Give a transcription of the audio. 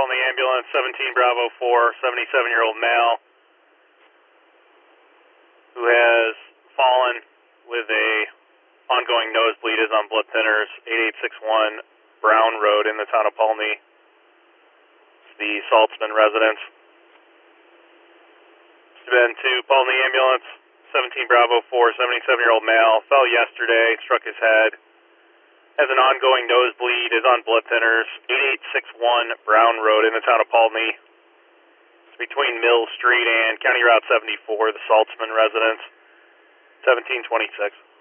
Pulteney ambulance, 17 Bravo 4, 77-year-old male who has fallen with a ongoing nosebleed, is on blood thinners, 8861 Brown Road in the town of Pulteney, the Saltzman residence. It's been to Pulteney ambulance, 17 Bravo 4, 77-year-old male, fell yesterday, struck his head, has an ongoing nosebleed, is on blood thinners, 8861 Brown Road in the town of Pulteney. It's between Mill Street and County Route 74, the Saltzman residence, 1726.